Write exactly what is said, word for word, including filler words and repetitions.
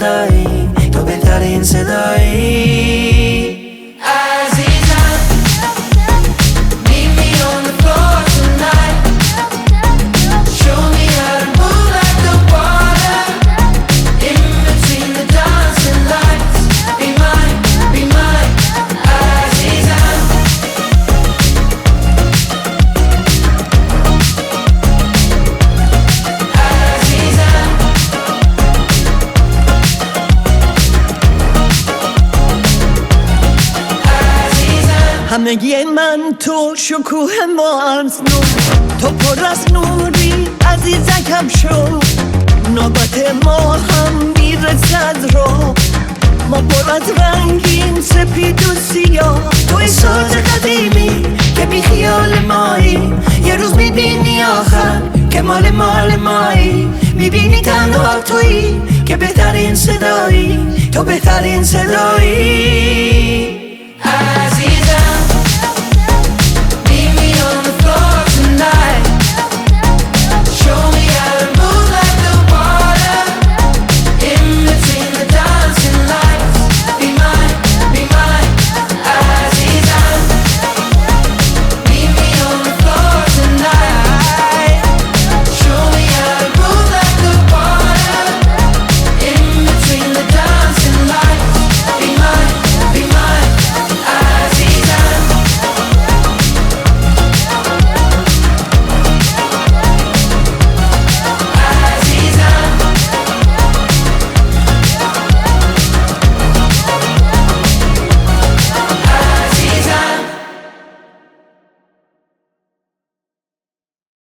صدایی، تو بهترین صدایی. همگی من تو شکوه ما از نو، تو پر از نوری عزیزکم شو. نوبت ما هم میرسد رو، ما پر از رنگیم سپید و سیاه. توی ساز قدیمی که بی خیال مایی، یه روز میبینی آخر که مال مال مایی. میبینی تنها تویی که بهترین صدایی، تو بهترین صدایی. عزیز